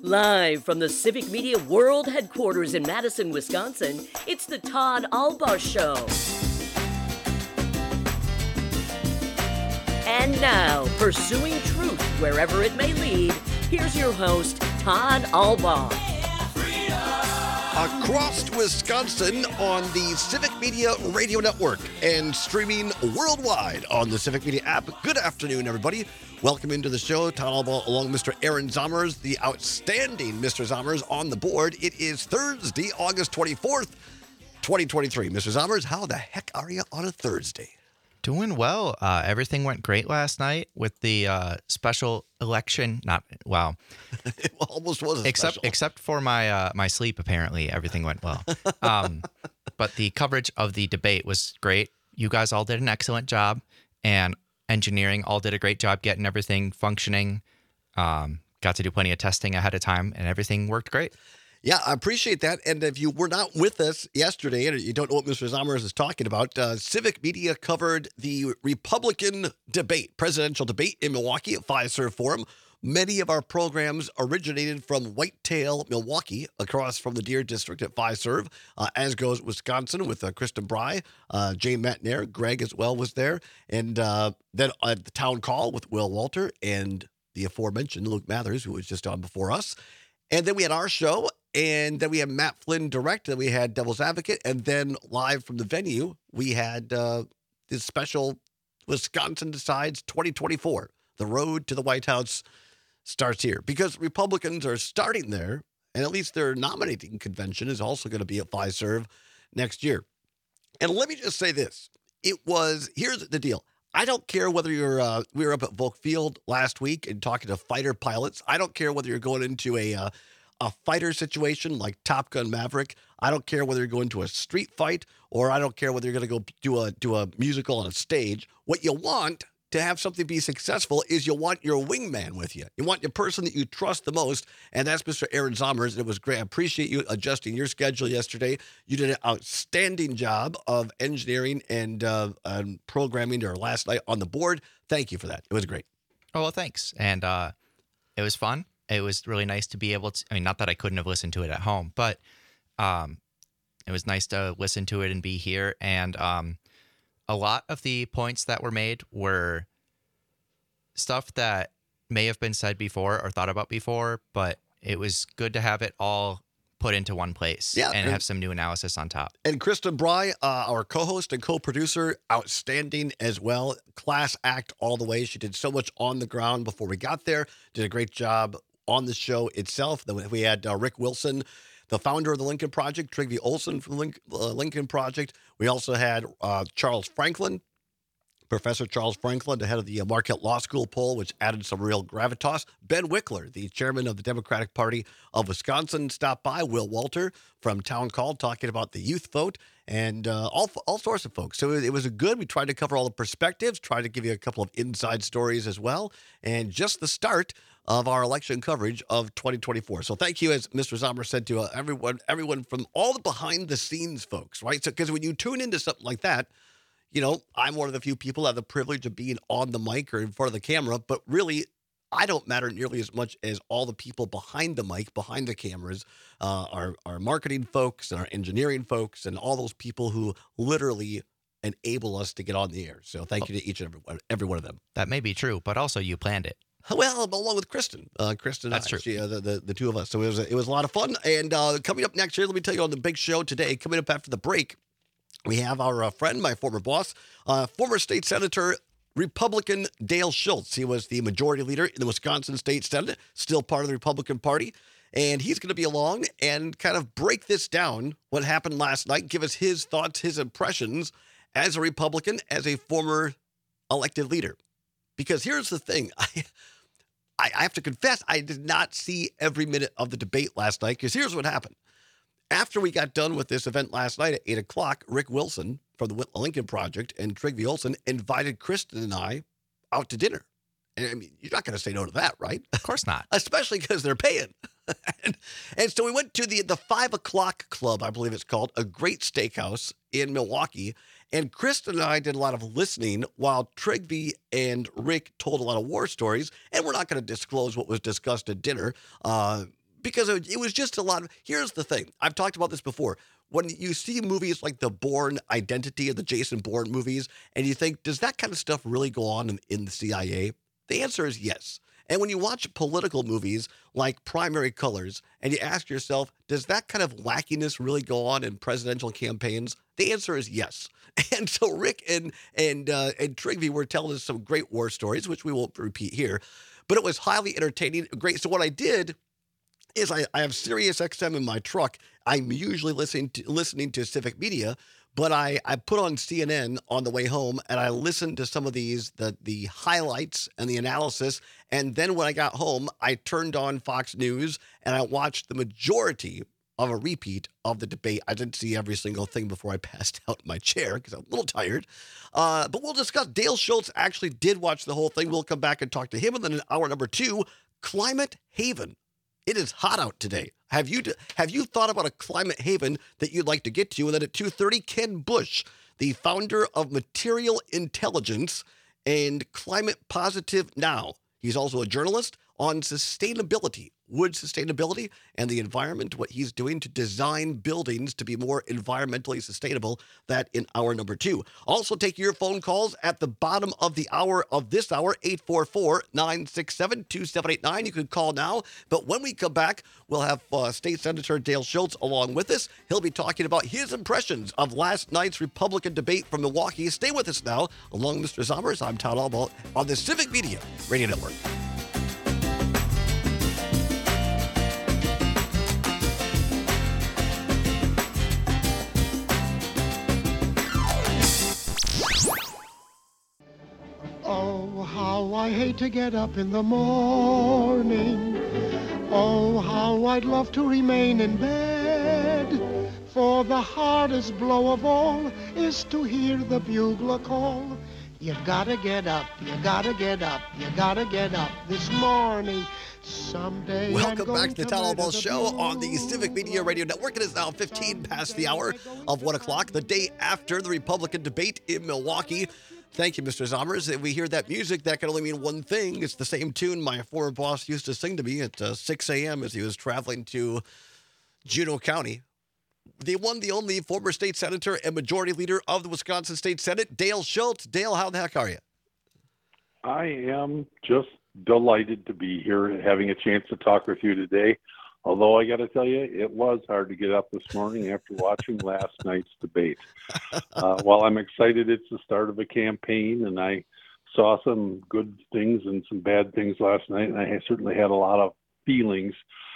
Live from the Civic Media World Headquarters in Madison, Wisconsin, it's the Todd Albaugh Show. And now, pursuing truth wherever it may lead, here's your host, Todd Albaugh. Across Wisconsin on the Civic Media Radio Network and streaming worldwide on the Civic Media app. Good afternoon, everybody. Welcome into the show. Todd Albaugh along with Mr. Aaron Zommers, the outstanding Mr. Zommers on the board. It is Thursday, August 24th, 2023. Mr. Zommers, how the heck are you on a Thursday? Doing well. Everything went great last night with the special election. It almost was special. Except for my sleep, apparently everything went well. But the coverage of the debate was great. You guys all did an excellent job, and engineering all did a great job getting everything functioning. Got to do plenty of testing ahead of time, and everything worked great. Yeah, I appreciate that. And if you were not with us yesterday and you don't know what Mr. Zommers is talking about, Civic Media covered the Republican debate, presidential debate in Milwaukee at Fiserv Forum. Many of our programs originated from Whitetail, Milwaukee, across from the Deer District at Fiserv, as goes Wisconsin with Kristen Bry, Jane Matnair, Greg as well was there. And then at the town call with Will Walter and the aforementioned Luke Mathers, who was just on before us. And then we had our show, and then we had Matt Flynn direct, then we had Devil's Advocate, and then live from the venue, we had this special Wisconsin Decides 2024. The road to the White House starts here. Because Republicans are starting there, and at least their nominating convention is also going to be at Fiserv next year. And let me just say this. Here's the deal. I don't care whether we were up at Volk Field last week and talking to fighter pilots. I don't care whether you're going into a fighter situation like Top Gun Maverick. I don't care whether you're going to a street fight, or I don't care whether you're going to go do a musical on a stage. What you want to have something be successful is you want your wingman with you. You want your person that you trust the most, and that's Mr. Aaron Zommers. It was great. I appreciate you adjusting your schedule yesterday. You did an outstanding job of engineering and programming our last night on the board. Thank you for that. It was great. Oh, well, thanks. And it was fun. It was really nice to be able to, not that I couldn't have listened to it at home, but it was nice to listen to it and be here. And a lot of the points that were made were stuff that may have been said before or thought about before, but it was good to have it all put into one place and have some new analysis on top. And Kristen Bry, our co-host and co-producer, outstanding as well. Class act all the way. She did so much on the ground before we got there. Did a great job on the show itself. Then we had Rick Wilson, the founder of the Lincoln Project, Trygve Olsen from the Lincoln Project. We also had Charles Franklin, Professor Charles Franklin, the head of the Marquette Law School poll, which added some real gravitas. Ben Wickler, the chairman of the Democratic Party of Wisconsin, stopped by. Will Walter from Town Call talking about the youth vote, and all sorts of folks. So it was good. We tried to cover all the perspectives, tried to give you a couple of inside stories as well, and just the start of our election coverage of 2024. So thank you, as Mr. Zommers said, to everyone from all the behind-the-scenes folks, right? So because when you tune into something like that, I'm one of the few people that have the privilege of being on the mic or in front of the camera, but really, I don't matter nearly as much as all the people behind the mic, behind the cameras, our marketing folks and our engineering folks and all those people who literally enable us to get on the air. So thank you to each and every one of them. That may be true, but also you planned it. Well, along with Kristen. That's true. The two of us. So it was a lot of fun. And coming up next year, let me tell you on the big show today, coming up after the break, we have our friend, my former boss, former state senator, Republican Dale Schultz. He was the majority leader in the Wisconsin State Senate, still part of the Republican Party. And he's going to be along and kind of break this down, what happened last night, give us his thoughts, his impressions as a Republican, as a former elected leader. Because here's the thing. I have to confess, I did not see every minute of the debate last night, because here's what happened. After we got done with this event last night at 8 o'clock, Rick Wilson from the Lincoln Project and Trygve Olsen invited Kristen and I out to dinner. And I mean, you're not going to say no to that, right? Of course not. Especially because they're paying. and so we went to the 5 o'clock club, I believe it's called, a great steakhouse in Milwaukee. And Kristen and I did a lot of listening while Trygve and Rick told a lot of war stories. And we're not going to disclose what was discussed at dinner because it was just a lot of. Here's the thing. I've talked about this before. When you see movies like the Bourne Identity or the Jason Bourne movies, and you think, does that kind of stuff really go on in the CIA? The answer is yes. And when you watch political movies like Primary Colors, and you ask yourself, does that kind of wackiness really go on in presidential campaigns? The answer is yes. And so Rick and Trigby were telling us some great war stories, which we won't repeat here, but it was highly entertaining. Great. So what I did is I have Sirius XM in my truck. I'm usually listening to Civic Media, but I put on CNN on the way home, and I listened to some of the highlights and the analysis. And then when I got home, I turned on Fox News, and I watched the majority of a repeat of the debate. I didn't see every single thing before I passed out in my chair because I'm a little tired. But we'll discuss. Dale Schultz actually did watch the whole thing. We'll come back and talk to him. And then in hour number 2, Climate Haven. It is hot out today. Have you thought about a climate haven that you'd like to get to? And then at 2:30, Ken Bush, the founder of Material Intelligence and Climate Positive Now. He's also a journalist on sustainability, wood sustainability, and the environment, what he's doing to design buildings to be more environmentally sustainable. That in hour number 2. Also take your phone calls at the bottom of the hour of this hour, 844-967-2789. You can call now. But when we come back, we'll have State Senator Dale Schultz along with us. He'll be talking about his impressions of last night's Republican debate from Milwaukee. Stay with us now. Along with Mr. Zommers, I'm Todd Albaugh on the Civic Media Radio Network. Oh, how I hate to get up in the morning. Oh, how I'd love to remain in bed. For the hardest blow of all is to hear the bugler call. You gotta get up, you gotta get up, you gotta get up this morning. Someday. Welcome back to the Todd Albaugh Show on the Civic Media Radio Network. It is now 15 past the hour of 1 o'clock, the day after the Republican debate in Milwaukee. Thank you, Mr. Zommers. If we hear that music, that can only mean one thing. It's the same tune my former boss used to sing to me at 6 a.m. as he was traveling to Juneau County. The one, the only former state senator and majority leader of the Wisconsin State Senate, Dale Schultz. Dale, how the heck are you? I am just delighted to be here, having a chance to talk with you today. Although I got to tell you, it was hard to get up this morning after watching last night's debate. While I'm excited it's the start of a campaign, and I saw some good things and some bad things last night, and I certainly had a lot of feelings.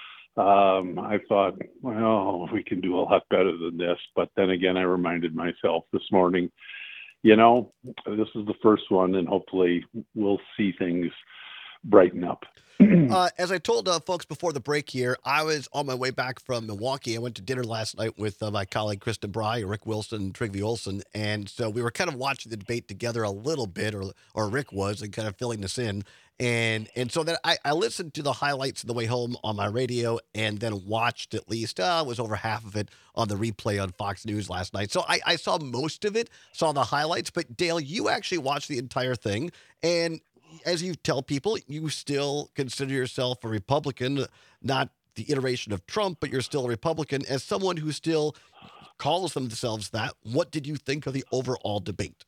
I thought, well, we can do a lot better than this. But then again, I reminded myself this morning, you know, this is the first one, and hopefully we'll see things brighten up. As I told folks before the break here, I was on my way back from Milwaukee. I went to dinner last night with my colleague Kristen Bry, Rick Wilson, and Trigby Olson, and so we were kind of watching the debate together a little bit, or Rick was, and kind of filling this in. And so then I listened to the highlights on the way home on my radio, and then watched at least, it was over half of it on the replay on Fox News last night. So I saw most of it, saw the highlights, but Dale, you actually watched the entire thing, and as you tell people, you still consider yourself a Republican, not the iteration of Trump, but you're still a Republican. As someone who still calls themselves that, what did you think of the overall debate?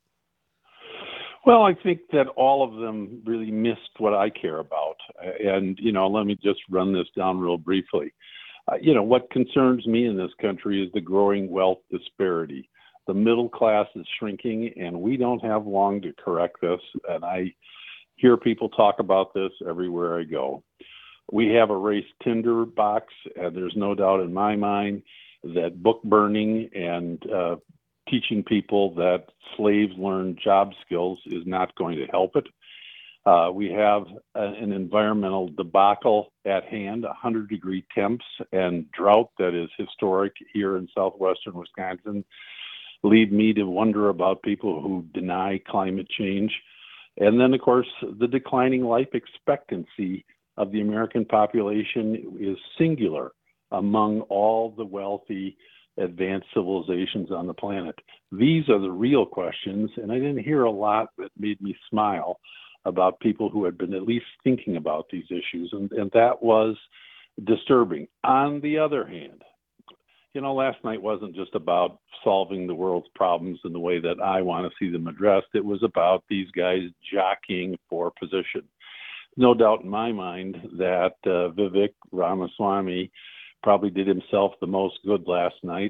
Well, I think that all of them really missed what I care about. And, you know, let me just run this down real briefly. You know, what concerns me in this country is the growing wealth disparity. The middle class is shrinking, and we don't have long to correct this. And I hear people talk about this everywhere I go. We have a race tinderbox, and there's no doubt in my mind that book burning and teaching people that slaves learn job skills is not going to help it. We have an environmental debacle at hand, 100-degree temps and drought that is historic here in southwestern Wisconsin lead me to wonder about people who deny climate change. And then, of course, the declining life expectancy of the American population is singular among all the wealthy, advanced civilizations on the planet. These are the real questions, and I didn't hear a lot that made me smile about people who had been at least thinking about these issues, and that was disturbing. On the other hand, last night wasn't just about solving the world's problems in the way that I want to see them addressed. It was about these guys jockeying for position. No doubt in my mind that Vivek Ramaswamy probably did himself the most good last night,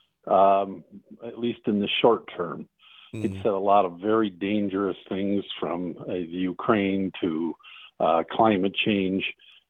at least in the short term. He said a lot of very dangerous things, from the Ukraine to climate change,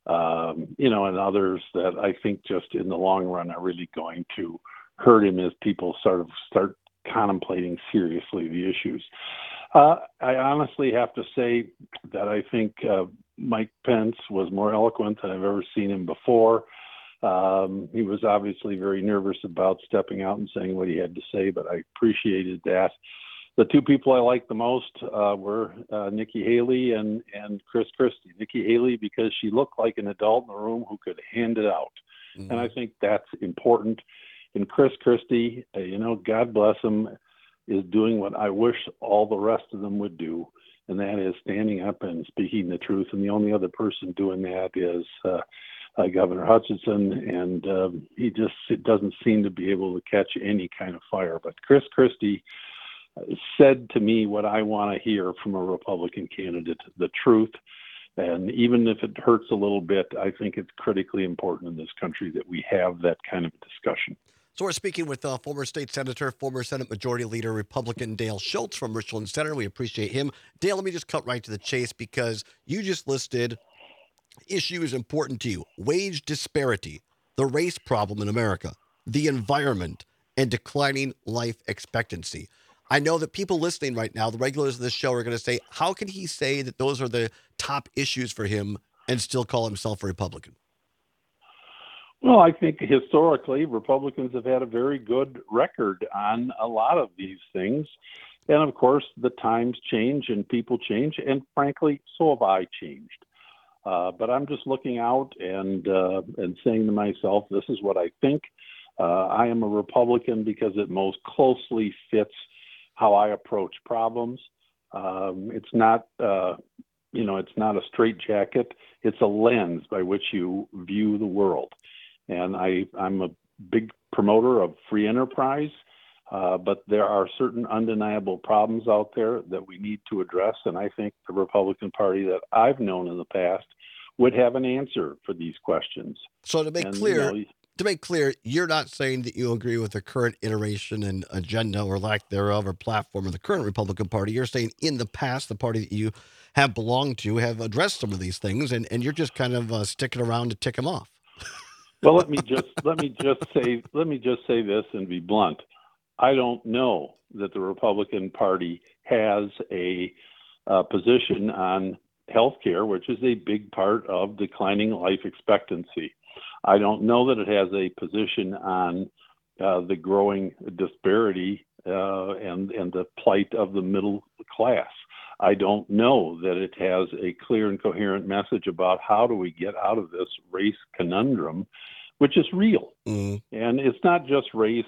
and others that I think just in the long run are really going to hurt him as people sort of start contemplating seriously the issues. I honestly have to say that I think Mike Pence was more eloquent than I've ever seen him before. He was obviously very nervous about stepping out and saying what he had to say, but I appreciated that. The two people I liked the most were Nikki Haley and Chris Christie. Nikki Haley, because she looked like an adult in the room who could hand it out. And I think that's important. And Chris Christie, God bless him, is doing what I wish all the rest of them would do, and that is standing up and speaking the truth. And the only other person doing that is Governor Hutchinson, and it doesn't seem to be able to catch any kind of fire. But Chris Christie said to me what I want to hear from a Republican candidate, the truth. And even if it hurts a little bit, I think it's critically important in this country that we have that kind of discussion. So we're speaking with former state senator, former Senate Majority Leader, Republican Dale Schultz from Richland Center. We appreciate him. Dale, let me just cut right to the chase, because you just listed issues important to you: wage disparity, the race problem in America, the environment, and declining life expectancy. I know that people listening right now, the regulars of this show, are going to say, how can he say that those are the top issues for him and still call himself a Republican? Well, I think historically, Republicans have had a very good record on a lot of these things. And of course, the times change and people change. And frankly, so have I changed. But I'm just looking out and saying to myself, this is what I think. I am a Republican because it most closely fits how I approach problems. It's not, it's not a straitjacket. It's a lens by which you view the world. And I'm a big promoter of free enterprise, but there are certain undeniable problems out there that we need to address. And I think the Republican Party that I've known in the past would have an answer for these questions. So to make clear, you're not saying that you agree with the current iteration and agenda or lack thereof or platform of the current Republican Party. You're saying in the past, the party that you have belonged to have addressed some of these things, and you're just kind of sticking around to tick them off. Well, let me just say this and be blunt. I don't know that the Republican Party has a position on health care, which is a big part of declining life expectancy. I don't know that it has a position on the growing disparity and the plight of the middle class. I don't know that it has a clear and coherent message about how do we get out of this race conundrum, which is real. And it's not just race;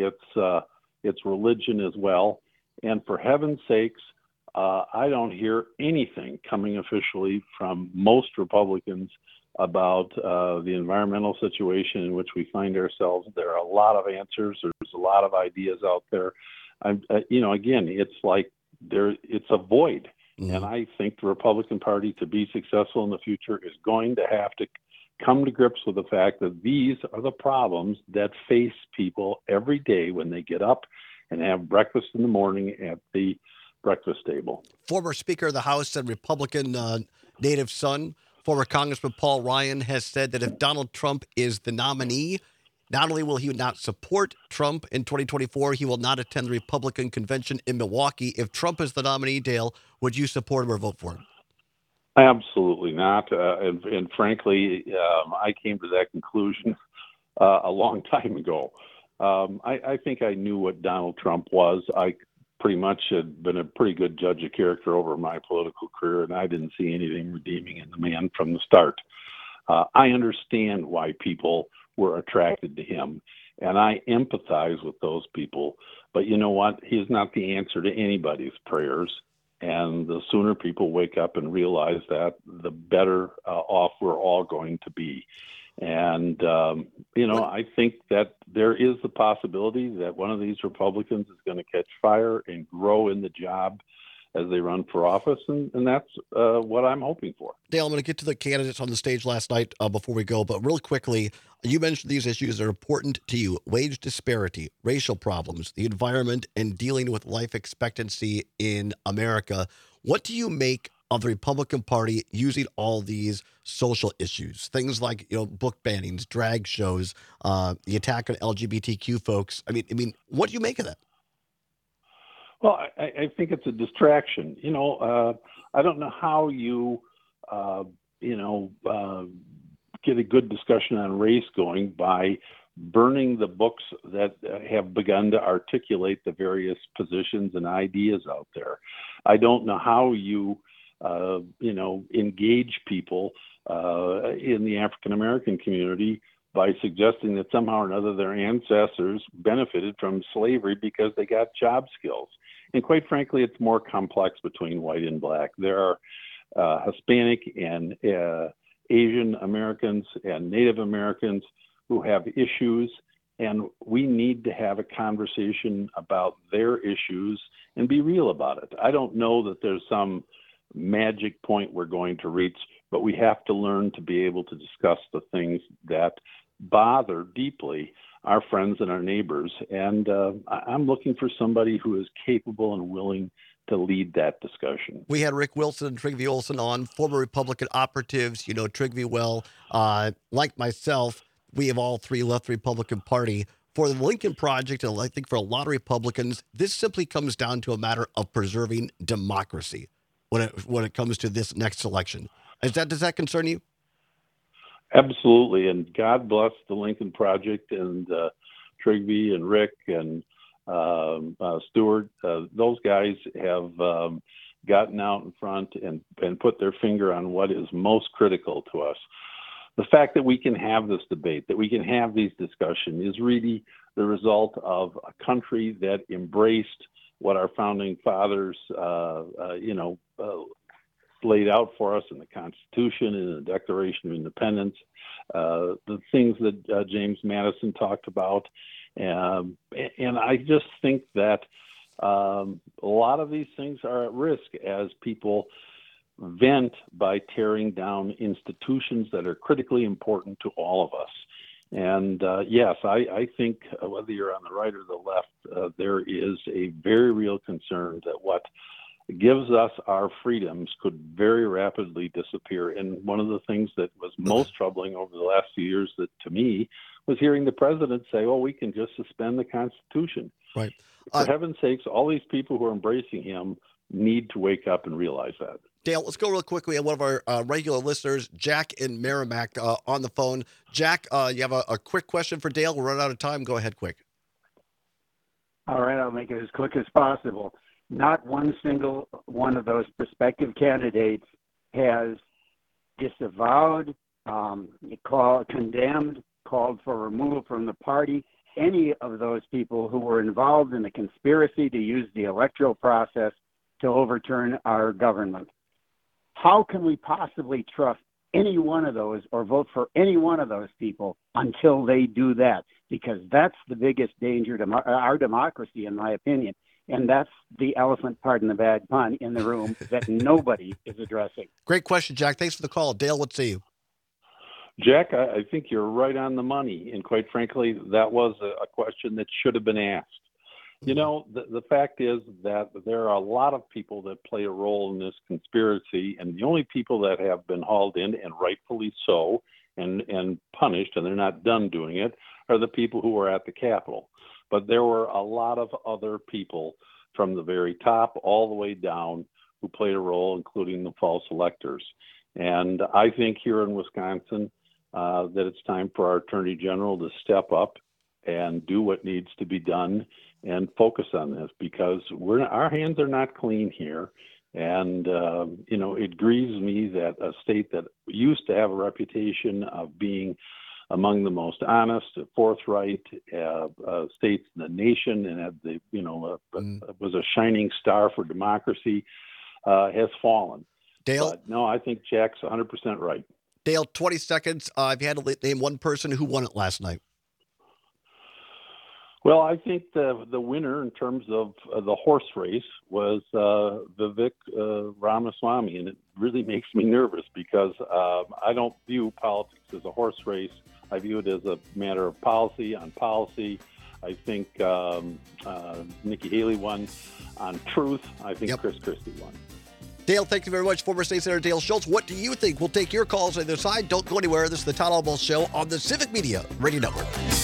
it's religion as well. And for heaven's sakes, I don't hear anything coming officially from most Republicans about the environmental situation in which we find ourselves. There are a lot of answers. There's a lot of ideas out there. Again, it's like it's a void. And I think the Republican Party, to be successful in the future, is going to have to come to grips with the fact that these are the problems that face people every day when they get up and have breakfast in the morning at the breakfast table. Former Speaker of the House and Republican native son, former Congressman Paul Ryan, has said that if Donald Trump is the nominee, not only will he not support Trump in 2024, he will not attend the Republican convention in Milwaukee. If Trump is the nominee, Dale, would you support him or vote for him? Absolutely not. And frankly, I came to that conclusion a long time ago. I think I knew what Donald Trump was. I pretty much had been a pretty good judge of character over my political career, and I didn't see anything redeeming in the man from the start. I understand why people were attracted to him, and I empathize with those people. But you know what? He's not the answer to anybody's prayers. And the sooner people wake up and realize that, the better off we're all going to be. And, I think that there is the possibility that one of these Republicans is going to catch fire and grow in the job as they run for office. And that's what I'm hoping for. Dale, I'm going to get to the candidates on the stage last night before we go, but really quickly, you mentioned these issues that are important to you: wage disparity, racial problems, the environment, and dealing with life expectancy in America. What do you make of the Republican Party using all these social issues, things like book bannings, drag shows, the attack on LGBTQ folks? I mean, what do you make of that? Well, I think it's a distraction. I don't know how you, get a good discussion on race going by burning the books that have begun to articulate the various positions and ideas out there. I don't know how you, engage people in the African American community by suggesting that somehow or another their ancestors benefited from slavery because they got job skills. And quite frankly, it's more complex between white and black. There are Hispanic and Asian Americans and Native Americans who have issues, and we need to have a conversation about their issues and be real about it. I don't know that there's some magic point we're going to reach, but we have to learn to be able to discuss the things that bother deeply our friends and our neighbors. And I'm looking for somebody who is capable and willing to lead that discussion. We had Rick Wilson and Trygve Olson on, former Republican operatives. You know Trygve well. Like myself, we have all three left the Republican Party. For the Lincoln Project, and I think for a lot of Republicans, this simply comes down to a matter of preserving democracy when it comes to this next election. Does that concern you? Absolutely, and God bless the Lincoln Project and Trygve and Rick and Stewart. Those guys have gotten out in front and put their finger on what is most critical to us. The fact that we can have this debate, that we can have these discussions, is really the result of a country that embraced what our founding fathers, laid out for us in the Constitution and the Declaration of Independence, the things that James Madison talked about. And I just think that a lot of these things are at risk as people vent by tearing down institutions that are critically important to all of us. And yes, I think whether you're on the right or the left, there is a very real concern that what gives us our freedoms could very rapidly disappear. And one of the things that was most troubling over the last few years, that to me, was hearing the president say, "Oh, we can just suspend the Constitution." Right. For heaven's sakes, all these people who are embracing him need to wake up and realize that. Dale, let's go real quickly. And one of our regular listeners, Jack in Merrimack, on the phone. Jack, you have a quick question for Dale. We're running out of time. Go ahead quick. All right, I'll make it as quick as possible. Not one single one of those prospective candidates has disavowed, condemned, called for removal from the party any of those people who were involved in the conspiracy to use the electoral process to overturn our government. How can we possibly trust any one of those or vote for any one of those people until they do that? Because that's the biggest danger to our democracy, in my opinion. And that's the elephant, pardon the bad pun, in the room that nobody is addressing. Great question, Jack. Thanks for the call. Dale, let's see you. Jack, I think you're right on the money. And quite frankly, that was a question that should have been asked. You know, the fact is that there are a lot of people that play a role in this conspiracy, and the only people that have been hauled in, and rightfully so, and punished, and they're not done doing it, are the people who were at the Capitol. But there were a lot of other people from the very top all the way down who played a role, including the false electors. And I think here in Wisconsin that it's time for our Attorney General to step up and do what needs to be done and focus on this, because our hands are not clean here. And, it grieves me that a state that used to have a reputation of being among the most honest, forthright states in the nation, and had was a shining star for democracy, has fallen. Dale? But no, I think Jack's 100% right. Dale, 20 seconds. If you had to name one person who won it last night. Well, I think the winner in terms of the horse race was Vivek Ramaswamy, and it really makes me nervous because I don't view politics as a horse race. I view it as a matter of policy on policy. I think Nikki Haley won on truth. I think Chris Christie won. Dale, thank you very much. Former State Senator Dale Schultz. What do you think? We'll take your calls on either side. Don't go anywhere. This is the Todd Albaugh Show on the Civic Media Radio Network.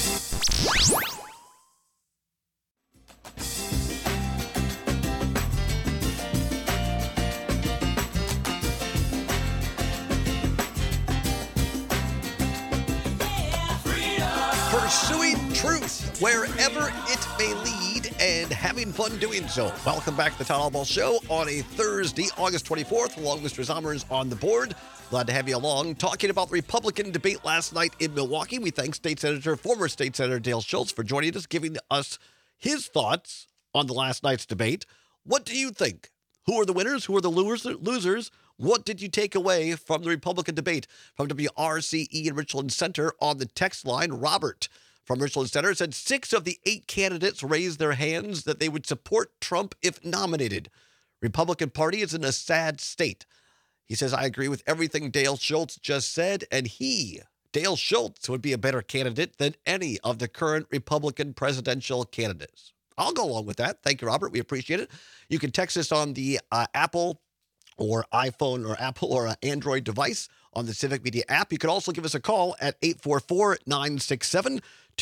Pursuing truth wherever it may lead and having fun doing so. Welcome back to the Todd Albaugh Show on a Thursday, August 24th. Along with Mr. Zommers on the board. Glad to have you along. Talking about the Republican debate last night in Milwaukee. We thank former State Senator Dale Schultz for joining us, giving us his thoughts on the last night's debate. What do you think? Who are the winners? Who are the losers? What did you take away from the Republican debate? From WRCE in Richland Center on the text line, Robert from Richland Center said 6 of the 8 candidates raised their hands that they would support Trump if nominated. Republican Party is in a sad state. He says, I agree with everything Dale Schultz just said, and Dale Schultz, would be a better candidate than any of the current Republican presidential candidates. I'll go along with that. Thank you, Robert. We appreciate it. You can text us on the Apple or iPhone or Apple or Android device on the Civic Media app. You can also give us a call at 844-967-2789,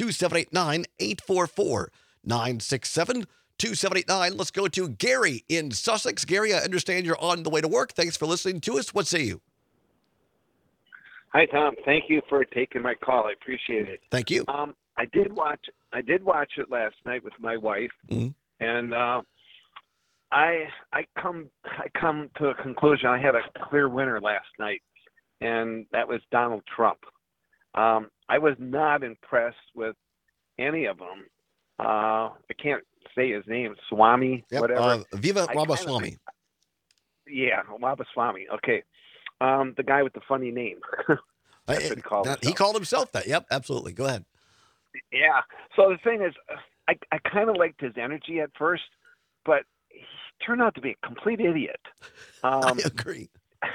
844-967-2789. Let's go to Gary in Sussex. Gary, I understand you're on the way to work. Thanks for listening to us. What say you? Hi, Tom. Thank you for taking my call. I appreciate it. Thank you. I did watch it last night with my wife, and I come to a conclusion. I had a clear winner last night, and that was Donald Trump. I was not impressed with any of them. I can't say his name, Swamy, whatever. Viva Ramaswamy. Yeah, Ramaswamy. Okay. The guy with the funny name. That's what he called himself. He called himself that. Yep, absolutely. Go ahead. Yeah. So the thing is, I kind of liked his energy at first, but he turned out to be a complete idiot. I agree.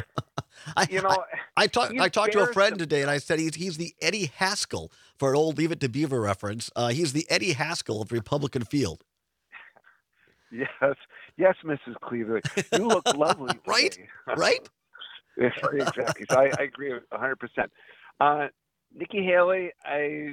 I talked to a friend today, and I said he's the Eddie Haskell, for an old Leave It to Beaver reference. He's the Eddie Haskell of the Republican field. Yes, Mrs. Cleveland. You look lovely today. Right? Right? Yeah, exactly. So I agree 100%. Nikki Haley, I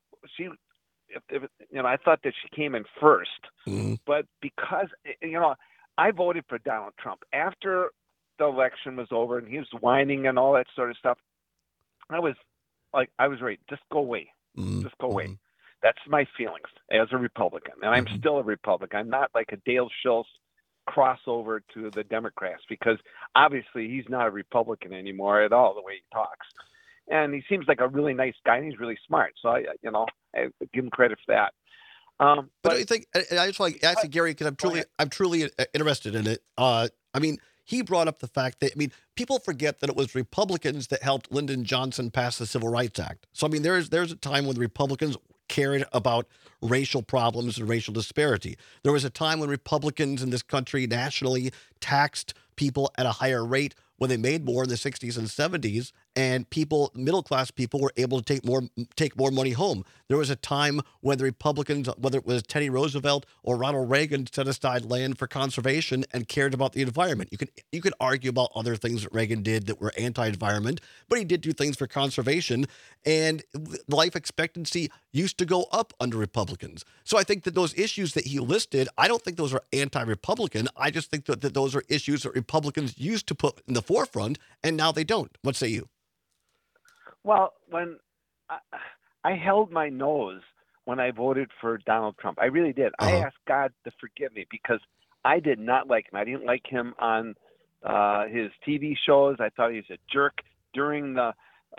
thought that she came in first, but because I voted for Donald Trump after the election was over and he was whining and all that sort of stuff. I was ready. Just go away. Just go away. That's my feelings as a Republican, and I'm still a Republican. I'm not like a Dale Schultz crossover to the Democrats, because obviously he's not a Republican anymore at all, the way he talks. And he seems like a really nice guy, and he's really smart. So I give him credit for that. But don't you think? I just want to ask you, Gary, because I'm truly interested in it. He brought up the fact that people forget that it was Republicans that helped Lyndon Johnson pass the Civil Rights Act. So there's a time when the Republicans cared about racial problems and racial disparity. There was a time when Republicans in this country nationally taxed people at a higher rate when they made more in the 60s and 70s, and middle-class people were able to take more money home. There was a time when the Republicans, whether it was Teddy Roosevelt or Ronald Reagan, set aside land for conservation and cared about the environment. You could argue about other things that Reagan did that were anti-environment, but he did do things for conservation, and life expectancy used to go up under Republicans. So I think that those issues that he listed, I don't think those are anti-Republican. I just think that those are issues that Republicans used to put in the forefront, and now they don't. What say you? Well, when I held my nose when I voted for Donald Trump, I really did. I asked God to forgive me because I did not like him. I didn't like him on his TV shows. I thought he was a jerk during the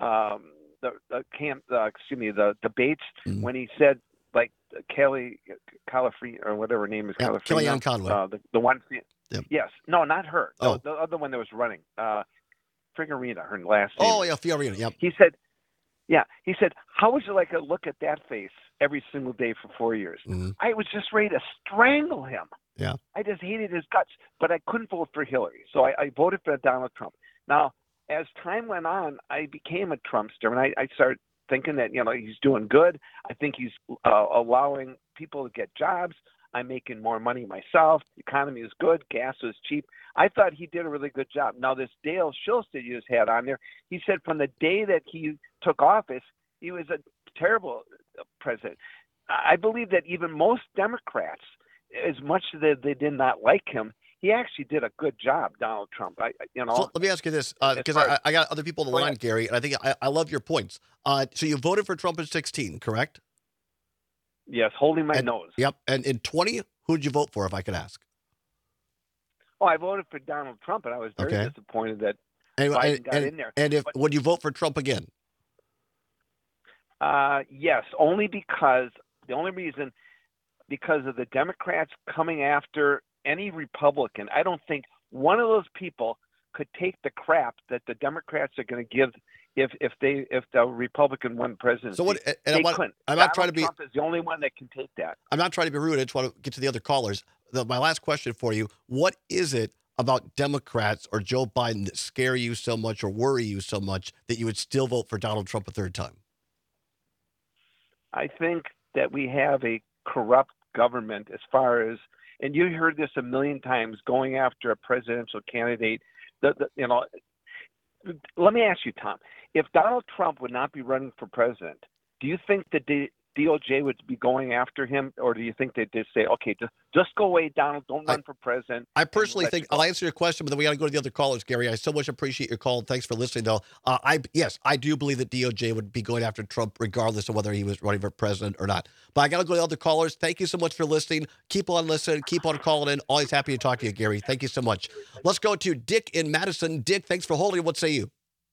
debates when he said, like, Kelly Calafrey or whatever her name is, Kellyanne Conway, the one. Yep. Yes, no, not her. Oh. The other one that was running. Fiorina, her last name. Oh, yeah, Fiorina, yep. He said, how would you like to look at that face every single day for 4 years? Mm-hmm. I was just ready to strangle him. Yeah. I just hated his guts, but I couldn't vote for Hillary. So I voted for Donald Trump. Now, as time went on, I became a Trumpster, and I started thinking that, he's doing good. I think he's allowing people to get jobs. I'm making more money myself. The economy is good. Gas is cheap. I thought he did a really good job. Now, this Dale Schultz that you just had on there, he said from the day that he took office, he was a terrible president. I believe that even most Democrats, as much as they did not like him, he actually did a good job, Donald Trump. So let me ask you this, because I got other people on the line, Gary, and I think I love your points. So you voted for Trump in 2016, correct? Yes, holding my nose. Yep. And in 2020, who did you vote for, if I could ask? Oh, I voted for Donald Trump, and I was very disappointed that Biden got in there. And would you vote for Trump again? Yes, only because of the Democrats coming after any Republican. I don't think one of those people could take the crap that the Democrats are going to give if the Republican won presidency. So what? And couldn't. I'm not trying to be. Trump is the only one that can take that. I'm not trying to be rude. I just want to get to the other callers. My last question for you: what is it about Democrats or Joe Biden that scare you so much or worry you so much that you would still vote for Donald Trump a third time? I think that we have a corrupt government as far as, and you heard this a million times, going after a presidential candidate. Let me ask you, Tom, if Donald Trump would not be running for president, do you think the DOJ would be going after him, or do you think they'd just say, okay, just go away, Donald, don't run for president? I personally think, I'll answer your question, but then we got to go to the other callers, Gary. I so much appreciate your call. Thanks for listening, though. Yes, I do believe that DOJ would be going after Trump regardless of whether he was running for president or not. But I got to go to the other callers. Thank you so much for listening. Keep on listening. Keep on calling in. Always happy to talk to you, Gary. Thank you so much. Let's go to Dick in Madison. Dick, thanks for holding. What say you?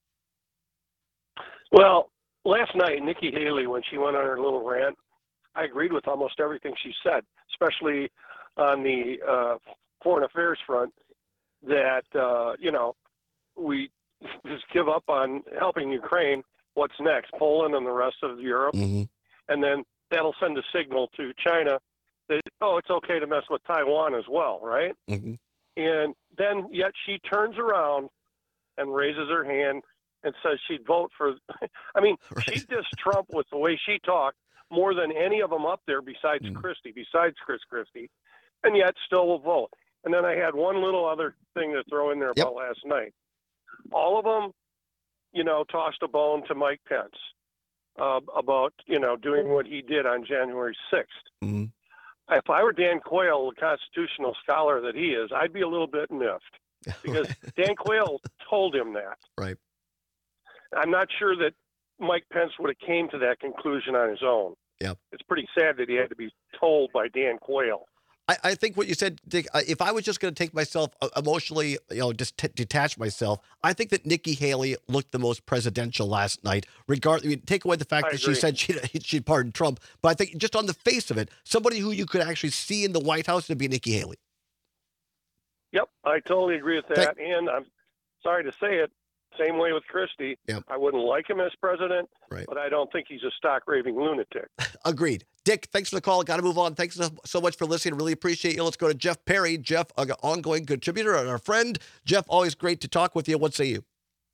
Well, last night, Nikki Haley, when she went on her little rant, I agreed with almost everything she said, especially on the foreign affairs front, that, we just give up on helping Ukraine. What's next? Poland and the rest of Europe. Mm-hmm. And then that'll send a signal to China that, it's okay to mess with Taiwan as well, right? Mm-hmm. And then yet she turns around and raises her hand and says she'd vote for – I mean, right. She dissed Trump with the way she talked more than any of them up there besides besides Chris Christie, and yet still will vote. And then I had one little other thing to throw in there about last night. All of them, tossed a bone to Mike Pence about, doing what he did on January 6th. Mm-hmm. If I were Dan Quayle, the constitutional scholar that he is, I'd be a little bit miffed because Dan Quayle told him that. Right. I'm not sure that Mike Pence would have came to that conclusion on his own. Yep. It's pretty sad that he had to be told by Dan Quayle. I think what you said, Dick, if I was just going to take myself emotionally, just detach myself, I think that Nikki Haley looked the most presidential last night. Take away the fact that she said she'd pardon Trump, but I think just on the face of it, somebody who you could actually see in the White House would be Nikki Haley. Yep, I totally agree with that. And I'm sorry to say it, same way with Christie. Yep. I wouldn't like him as president, right. But I don't think he's a stock raving lunatic. Agreed. Dick, thanks for the call. Got to move on. Thanks so much for listening. Really appreciate you. Let's go to Jeff Perry. Jeff, an ongoing contributor and our friend. Jeff, always great to talk with you. What say you?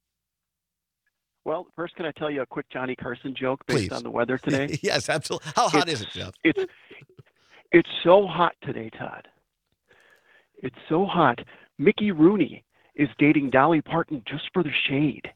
Well, first, can I tell you a quick Johnny Carson joke based on the weather today? Yes, absolutely. How hot is it, Jeff? It's so hot today, Todd. It's so hot. Mickey Rooney is dating Dolly Parton just for the shade.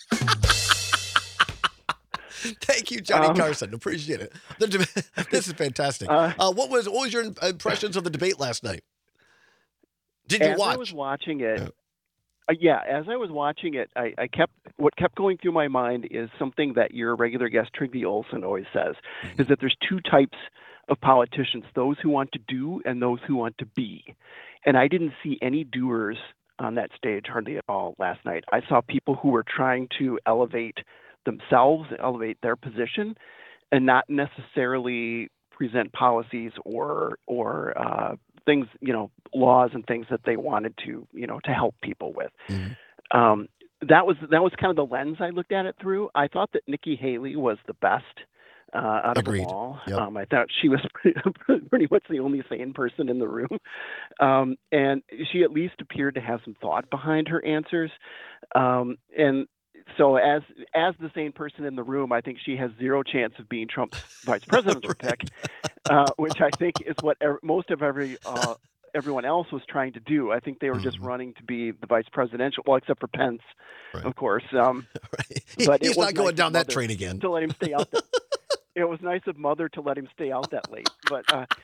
Thank you, Johnny Carson. Appreciate it. This is fantastic. What was your impressions of the debate last night? Did you watch? As I was watching it, as I was watching it, what kept going through my mind is something that your regular guest Trygve Olsen always says, is that there's two types of politicians: those who want to do and those who want to be. And I didn't see any doers on that stage hardly at all last night. I saw people who were trying to elevate themselves, elevate their position, and not necessarily present policies or things, laws and things that they wanted to, to help people with. Mm-hmm. that was kind of the lens I looked at it through. I thought that Nikki Haley was the best out of Agreed. them all. Yep. I thought she was pretty much the only sane person in the room, and she at least appeared to have some thought behind her answers. And so, as the sane person in the room, I think she has zero chance of being Trump's vice presidential pick, which I think is what everyone else was trying to do. I think they were just running to be the vice presidential, well, except for Pence, of course. But He's not going down that train again. To let him stay out. It was nice of Mother to let him stay out that late. But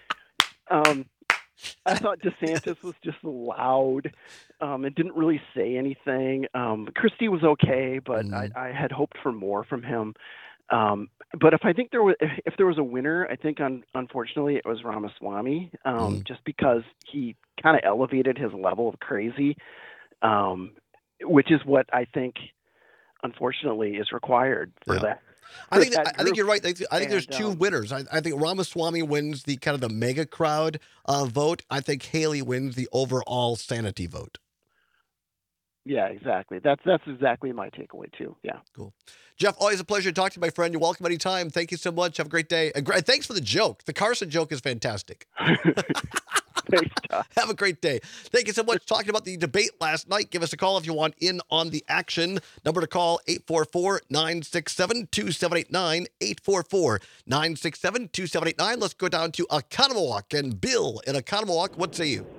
I thought DeSantis was just loud and didn't really say anything. Christie was okay, but I had hoped for more from him. But if there was a winner, I think unfortunately it was Ramaswamy, just because he kind of elevated his level of crazy, which is what I think unfortunately is required for that. I think you're right. I think there's two winners. I think Ramaswamy wins the kind of the mega crowd vote. I think Haley wins the overall sanity vote. Yeah, exactly. That's exactly my takeaway too. Yeah. Cool. Jeff, always a pleasure to talk to you, my friend. You're welcome anytime. Thank you so much. Have a great day. And thanks for the joke. The Carson joke is fantastic. Thanks, Todd. Have a great day. Thank you so much. Talking about the debate last night. Give us a call if you want in on the action. Number to call, 844-967-2789, 844-967-2789. Let's go down to Oconomowoc. And Bill in Oconomowoc, what say you?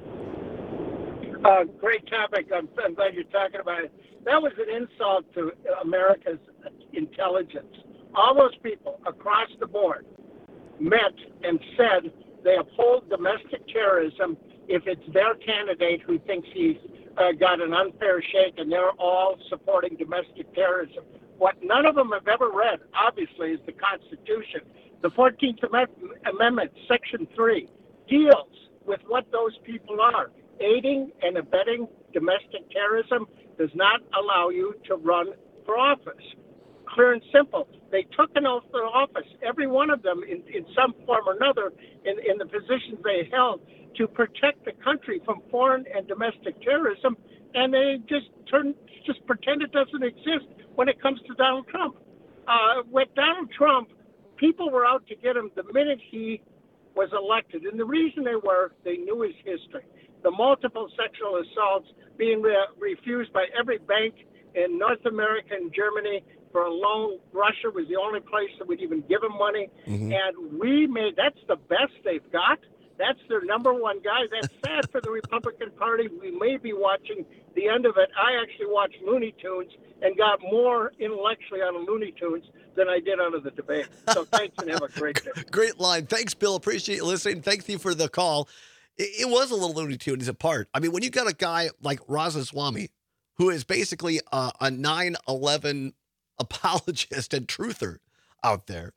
Great topic. I'm glad you're talking about it. That was an insult to America's intelligence. All those people across the board met and said they uphold domestic terrorism if it's their candidate who thinks he's got an unfair shake, and they're all supporting domestic terrorism. What none of them have ever read, obviously, is the Constitution. The 14th Amendment, Section 3, deals with what those people are. Aiding and abetting domestic terrorism does not allow you to run for office. Clear and simple. They took an oath of office, every one of them in some form or another, in the positions they held, to protect the country from foreign and domestic terrorism, and they just pretend it doesn't exist when it comes to Donald Trump. With Donald Trump, people were out to get him the minute he was elected, and the reason they knew his history. The multiple sexual assaults being refused by every bank in North America and Germany for a loan. Russia was the only place that would even give him money. Mm-hmm. And that's the best they've got. That's their number one guy. That's sad for the Republican Party. We may be watching the end of it. I actually watched Looney Tunes and got more intellectually out of Looney Tunes than I did out of the debate. So thanks and have a great day. Great line. Thanks, Bill. Appreciate you listening. Thank you for the call. It was a little Looney Tunes apart. I mean, when you got a guy like Ramaswamy, who is basically a 9/11 apologist and truther out there,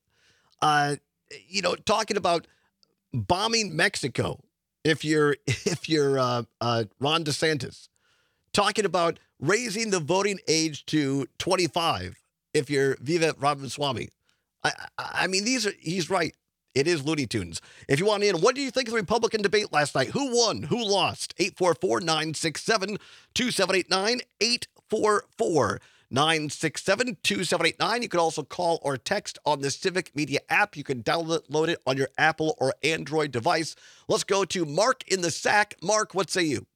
talking about bombing Mexico if you're Ron DeSantis, talking about raising the voting age to 25 if you're Vivek Ramaswamy. I mean, he's right. It is Looney Tunes. If you want in, what do you think of the Republican debate last night? Who won? Who lost? 844-967-2789, 844-967-2789. You can also call or text on the Civic Media app. You can download it on your Apple or Android device. Let's go to Mark in the Sack. Mark, what say you?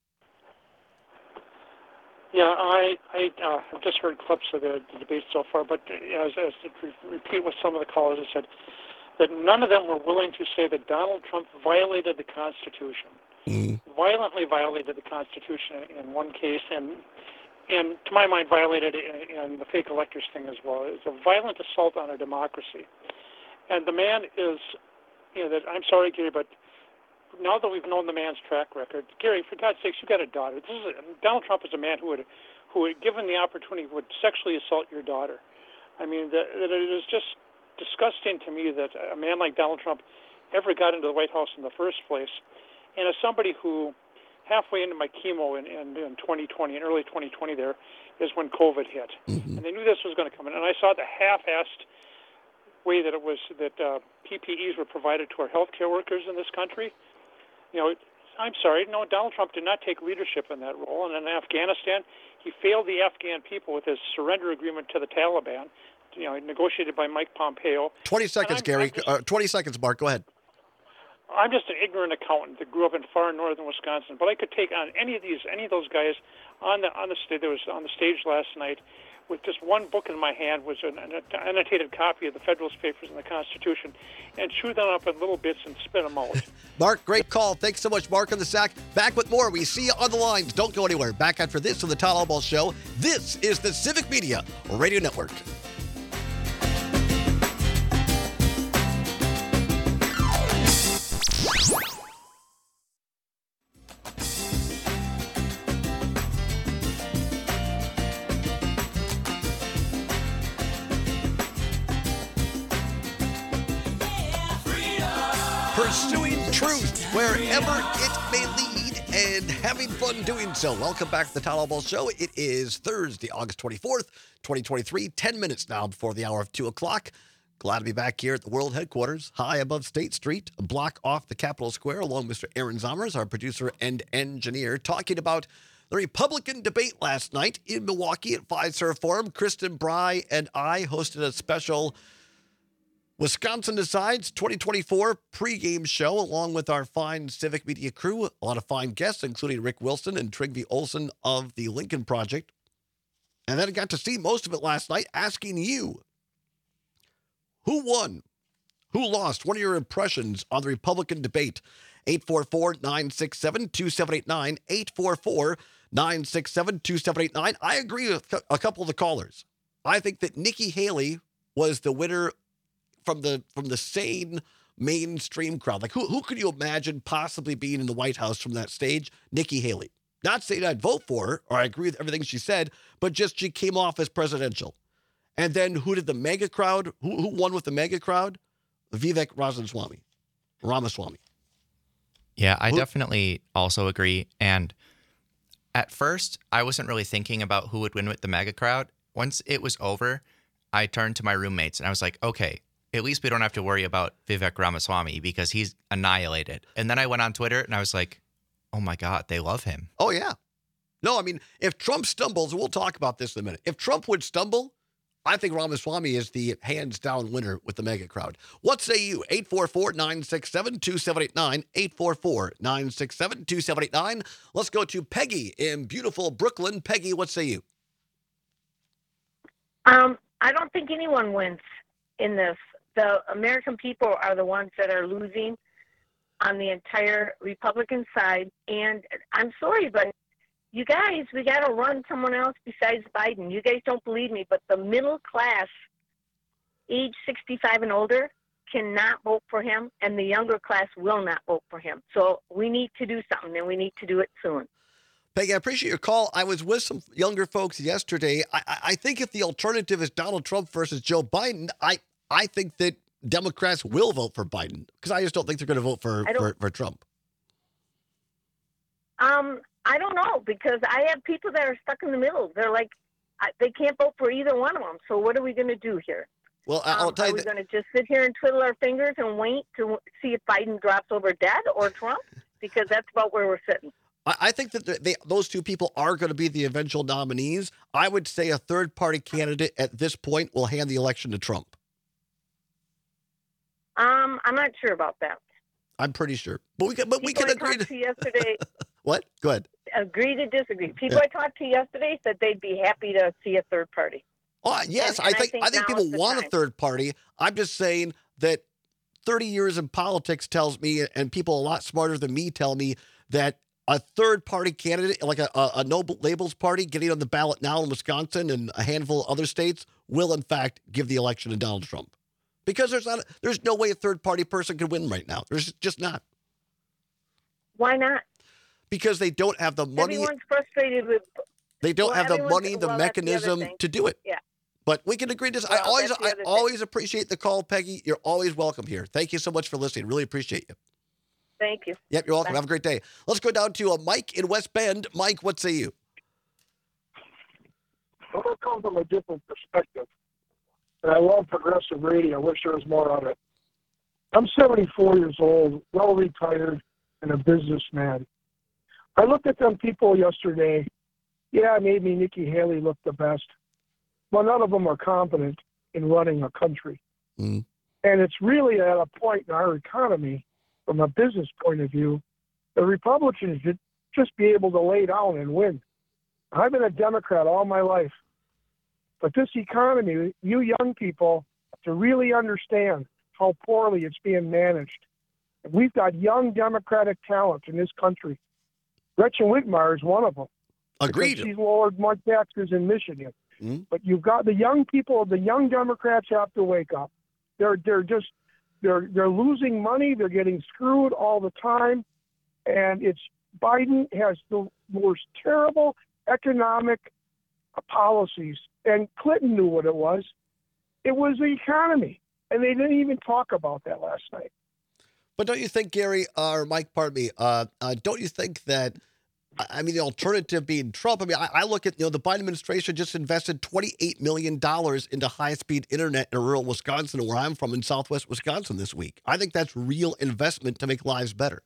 Yeah, I've just heard clips of the debate so far, but as to repeat what some of the callers have said, that none of them were willing to say that Donald Trump violated the Constitution, violently violated the Constitution in one case, and to my mind violated it in the fake electors thing as well. It's a violent assault on our democracy. And the man is, I'm sorry, Gary, but now that we've known the man's track record, Gary, for God's sakes, you've got a daughter. Donald Trump is a man who would, given the opportunity, would sexually assault your daughter. I mean, that it is just disgusting to me that a man like Donald Trump ever got into the White House in the first place. And as somebody who, halfway into my chemo in 2020, in early 2020 there, is when COVID hit. Mm-hmm. And they knew this was going to come in. And I saw the half-assed way that PPEs were provided to our healthcare workers in this country. I'm sorry, no, Donald Trump did not take leadership in that role. And in Afghanistan, He failed the Afghan people with his surrender agreement to the Taliban, negotiated by Mike Pompeo. 20 seconds, Gary. 20 seconds, Mark. Go ahead. I'm just an ignorant accountant that grew up in far northern Wisconsin, but I could take on any of those guys on the stage last night with just one book in my hand, was an annotated copy of the Federalist Papers and the Constitution, and chew them up in little bits and spit them out. Mark, great call. Thanks so much, Mark on the Sack. Back with more. We see you on the lines. Don't go anywhere. Back after this on the Todd Albaugh Show. This is the Civic Media Radio Network. Pursuing truth wherever it may lead and having fun doing so. Welcome back to the Todd Albaugh Show. It is Thursday, August 24th, 2023, 10 minutes now before the hour of 2 o'clock. Glad to be back here at the World Headquarters, high above State Street, a block off the Capitol Square, along with Mr. Aaron Zommers, our producer and engineer, talking about the Republican debate last night in Milwaukee at Fiserv Forum. Kristen Bry and I hosted a special Wisconsin Decides 2024 pregame show along with our fine Civic Media crew. A lot of fine guests, including Rick Wilson and Trygve Olsen of the Lincoln Project. And then I got to see most of it last night, asking you, who won? Who lost? What are your impressions on the Republican debate? 844-967-2789, 844-967-2789. I agree with a couple of the callers. I think that Nikki Haley was the winner from the sane mainstream crowd. Like who could you imagine possibly being in the White House from that stage? Nikki Haley. Not saying I'd vote for her or I agree with everything she said, but just she came off as presidential. And then who did the mega crowd? Who won with the mega crowd? Vivek Ramaswamy. Yeah, I definitely also agree. And at first, I wasn't really thinking about who would win with the mega crowd. Once it was over, I turned to my roommates and I was like, okay, at least we don't have to worry about Vivek Ramaswamy because he's annihilated. And then I went on Twitter and I was like, oh my God, they love him. Oh, yeah. No, I mean, if Trump stumbles, and we'll talk about this in a minute. If Trump would stumble, I think Ramaswamy is the hands-down winner with the mega crowd. What say you? 844-967-2789, 844-967-2789. Let's go to Peggy in beautiful Brooklyn. Peggy, what say you? I don't think anyone wins in this. The American people are the ones that are losing on the entire Republican side. And I'm sorry, but you guys, we got to run someone else besides Biden. You guys don't believe me, but the middle class, age 65 and older, cannot vote for him, and the younger class will not vote for him. So we need to do something, and we need to do it soon. Peggy, I appreciate your call. I was with some younger folks yesterday. I think if the alternative is Donald Trump versus Joe Biden, I think that Democrats will vote for Biden because I just don't think they're going to vote for Trump. I don't know, because I have people that are stuck in the middle. They're like, they can't vote for either one of them. So what are we going to do here? Well, I'll tell you. Are we going to just sit here and twiddle our fingers and wait to see if Biden drops over dead or Trump? Because that's about where we're sitting. I think that those two people are going to be the eventual nominees. I would say a third-party candidate at this point will hand the election to Trump. I'm not sure about that. I'm pretty sure, but we can agree to yesterday. What? Go ahead. Agree to disagree. People I talked to yesterday said they'd be happy to see a third party. Oh, yes, I think people want a third party. I'm just saying that 30 years in politics tells me, and people a lot smarter than me tell me, that a third party candidate, like a no labels party getting on the ballot now in Wisconsin and a handful of other states, will in fact give the election to Donald Trump. Because there's no way a third party person could win right now. There's just not. Why not? Because they don't have the money. Everyone's frustrated with. They don't have the money, the mechanism to do it. Yeah. But we can agree to this. I always appreciate the call, Peggy. You're always welcome here. Thank you so much for listening. Really appreciate you. Thank you. Yep, you're welcome. Bye. Have a great day. Let's go down to Mike in West Bend. Mike, what say you? Well, it comes from a different perspective. And I love progressive radio. I wish there was more of it. I'm 74 years old, well retired, and a businessman. I looked at them people yesterday yeah, maybe Nikki Haley looked the best. Well, none of them are competent in running a country. Mm. And it's really at a point in our economy, from a business point of view, the Republicans should just be able to lay down and win. I've been a Democrat all my life. But this economy, you young people, have to really understand how poorly it's being managed. We've got young Democratic talent in this country. Gretchen Whitmer is one of them. Agreed. She's lowered more taxes in Michigan. Mm. But you've got the young people, the young Democrats have to wake up. They're losing money. They're getting screwed all the time. And Biden has the most terrible economic policies. And Clinton knew what it was. It was the economy. And they didn't even talk about that last night. But don't you think, Gary, or Mike, pardon me, don't you think that, I mean, the alternative being Trump, I mean, I look at, the Biden administration just invested $28 million into high-speed internet in rural Wisconsin, where I'm from, in southwest Wisconsin this week. I think that's real investment to make lives better.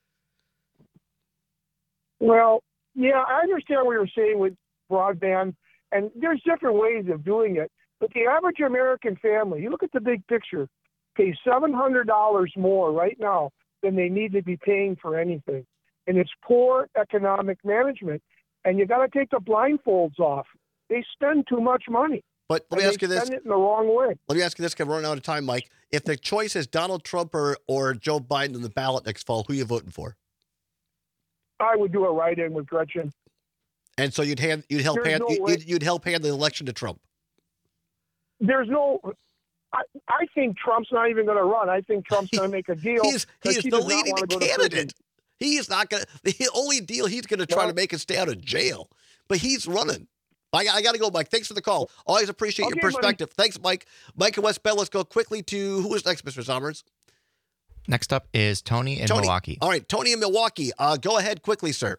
Well, yeah, I understand what you're saying with broadband, and there's different ways of doing it. But the average American family, you look at the big picture, pays $700 more right now than they need to be paying for anything. And it's poor economic management. And you got to take the blindfolds off. They spend too much money. But let me ask you this. They spend it in the wrong way. Let me ask you this, because we're running out of time, Mike. If the choice is Donald Trump or Joe Biden in the ballot next fall, who are you voting for? I would do a write-in with Gretchen. And so you'd help hand the election to Trump. There's no. I think Trump's not even going to run. I think Trump's going to make a deal. He is the leading candidate. He's not going to. The only deal he's going to try to make is stay out of jail. But he's running. I got to go, Mike. Thanks for the call. Always appreciate your perspective. Buddy. Thanks, Mike. Mike and West Bend. Let's go quickly to who is next, Mr. Sommers. Next up is Tony in Milwaukee. All right, Tony in Milwaukee. Go ahead quickly, sir.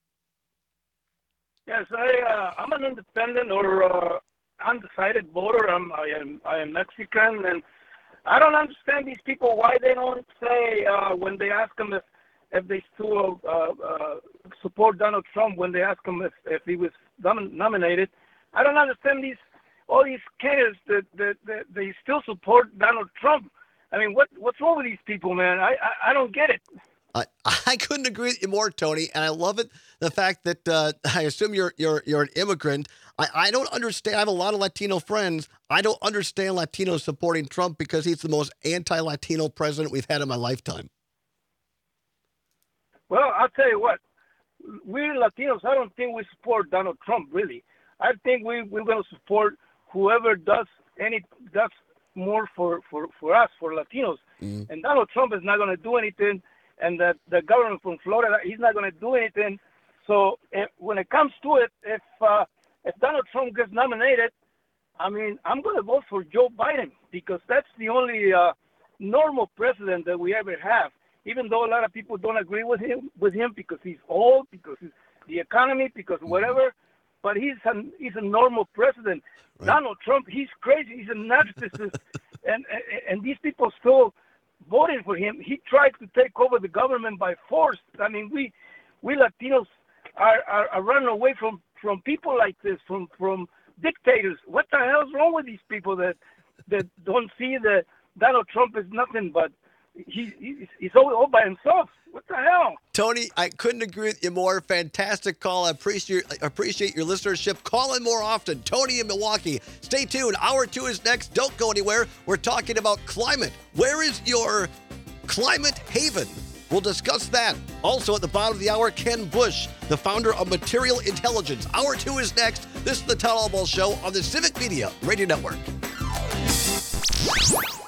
Yes, I'm an independent or undecided voter. I am Mexican, and I don't understand these people why they don't say when they ask them if they still support Donald Trump, when they ask him if he was nominated. I don't understand all these candidates that they still support Donald Trump. I mean, what's wrong with these people, man? I don't get it. I couldn't agree with you more, Tony, and I love it. The fact that I assume you're an immigrant. I don't understand. I have a lot of Latino friends. I don't understand Latinos supporting Trump because he's the most anti-Latino president we've had in my lifetime. Well, I'll tell you what. We Latinos, I don't think we support Donald Trump, really. I think we're going to support whoever does more for us, for Latinos. Mm. And Donald Trump is not going to do anything. And the governor from Florida, he's not going to do anything. So when it comes to it, if Donald Trump gets nominated, I mean, I'm going to vote for Joe Biden because that's the only normal president that we ever have. Even though a lot of people don't agree with him because he's old, because the economy, because whatever. But he's a normal president. Right. Donald Trump, he's crazy. He's a narcissist, and these people still voting for him. He tried to take over the government by force. I mean, we Latinos are running away from people like this, from dictators. What the hell is wrong with these people that don't see that Donald Trump is nothing but he's all by himself? What the hell? Tony, I couldn't agree with you more. Fantastic call. I appreciate your listenership. Call in more often. Tony in Milwaukee. Stay tuned. Hour 2 is next. Don't go anywhere. We're talking about climate. Where is your climate haven? We'll discuss that. Also at the bottom of the hour, Ken Bush, the founder of Material Intelligence. Hour 2 is next. This is the Todd Albaugh Show on the Civic Media Radio Network.